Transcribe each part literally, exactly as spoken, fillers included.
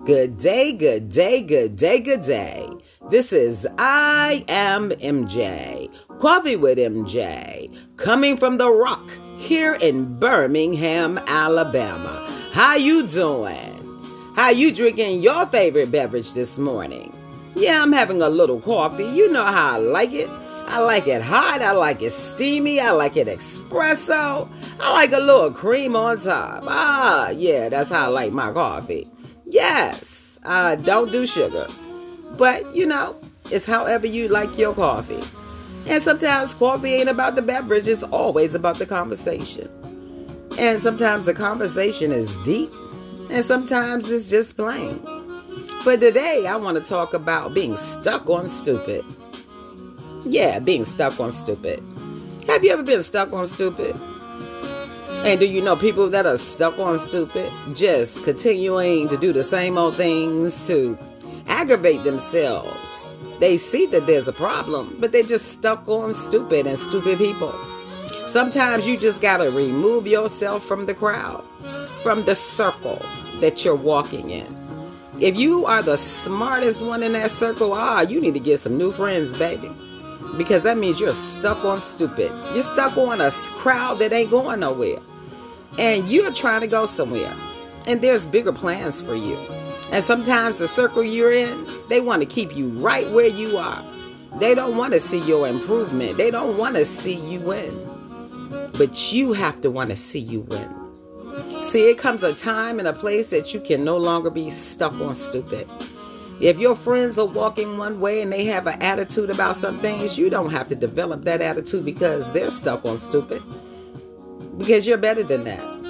Good day, good day, good day, good day. This is I Am M J, Coffee with M J, coming from the Rock here in Birmingham, Alabama. How you doing? How you drinking your favorite beverage this morning? Yeah, I'm having a little coffee. You know how I like it. I like it hot. I like it steamy. I like it espresso. I like a little cream on top. Ah, yeah, that's how I like my coffee. Yes, I don't do sugar. But, you know, it's however you like your coffee. And sometimes coffee ain't about the beverage. It's always about the conversation. And sometimes the conversation is deep. And sometimes it's just plain. But today I want to talk about being stuck on stupid. Yeah, being stuck on stupid. Have you ever been stuck on stupid? And do you know people that are stuck on stupid? Just continuing to do the same old things to aggravate themselves. They see that there's a problem, but they're just stuck on stupid and stupid people. Sometimes you just got to remove yourself from the crowd, from the circle that you're walking in. If you are the smartest one in that circle, ah, you need to get some new friends, baby. Because that means you're stuck on stupid. You're stuck on a crowd that ain't going nowhere. And you're trying to go somewhere. And there's bigger plans for you. And sometimes the circle you're in, they want to keep you right where you are. They don't want to see your improvement. They don't want to see you win. But you have to want to see you win. See, it comes a time and a place that you can no longer be stuck on stupid. If your friends are walking one way and they have an attitude about some things, you don't have to develop that attitude because they're stuck on stupid. Because you're better than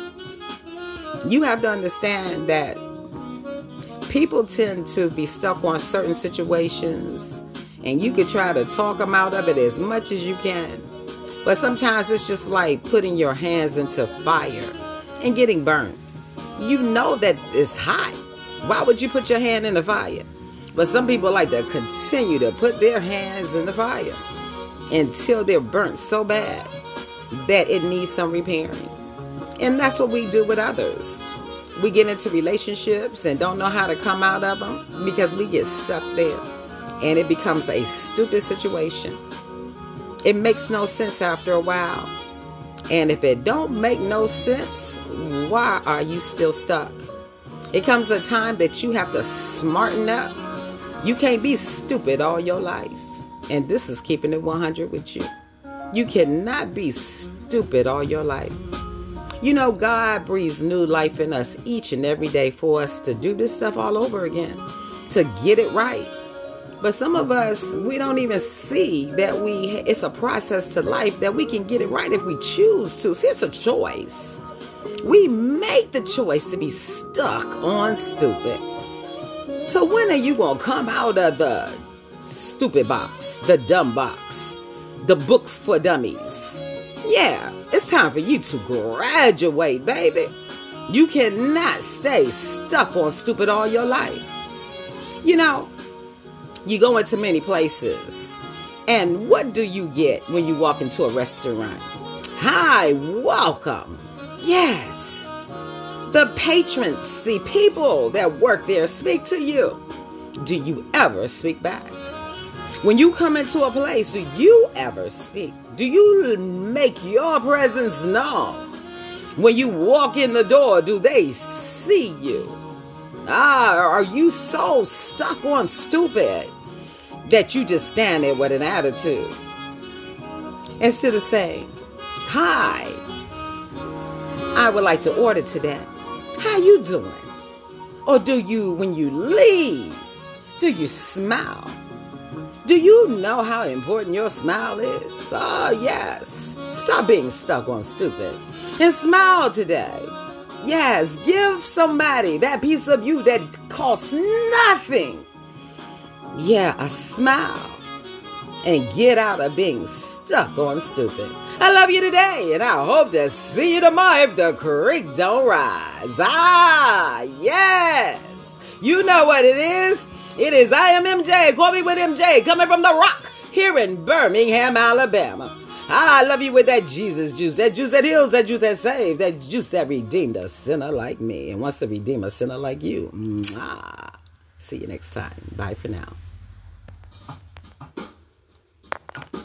that. You have to understand that people tend to be stuck on certain situations and you can try to talk them out of it as much as you can. But sometimes it's just like putting your hands into fire and getting burned. You know that it's hot. Why would you put your hand in the fire? But some people like to continue to put their hands in the fire until they're burnt so bad that it needs some repairing. And that's what we do with others. We get into relationships and don't know how to come out of them because we get stuck there. And it becomes a stupid situation. It makes no sense after a while. And if it don't make no sense, why are you still stuck? It comes a time that you have to smarten up. You can't be stupid all your life. And this is keeping it one hundred with you. You cannot be stupid all your life. You know, God breathes new life in us each and every day for us to do this stuff all over again, to get it right. But some of us, we don't even see that we it's a process to life that we can get it right if we choose to. See, it's a choice. We make the choice to be stuck on stupid. So when are you going to come out of the stupid box, the dumb box, the book for dummies? Yeah, it's time for you to graduate, baby. You cannot stay stuck on stupid all your life. You know, you go into many places, and what do you get when you walk into a restaurant? Hi, welcome. Yes. The patrons, the people that work there speak to you. Do you ever speak back? When you come into a place, do you ever speak? Do you make your presence known? When you walk in the door, do they see you? Ah, are you so stuck on stupid that you just stand there with an attitude? Instead of saying, hi, I would like to order today. How you doing? Or do you, when you leave, do you smile? Do you know how important your smile is? Oh, yes. Stop being stuck on stupid and smile today. Yes, give somebody that piece of you that costs nothing. Yeah, a smile. And get out of being stuck on stupid. I love you today, and I hope to see you tomorrow if the creek don't rise. Ah, yes. You know what it is. It is I Am M J, Coffee with M J, coming from the Rock here in Birmingham, Alabama. Ah, I love you with that Jesus juice. That juice that heals, that juice that saves, that juice that redeemed a sinner like me and wants to redeem a sinner like you. Mwah. See you next time. Bye for now.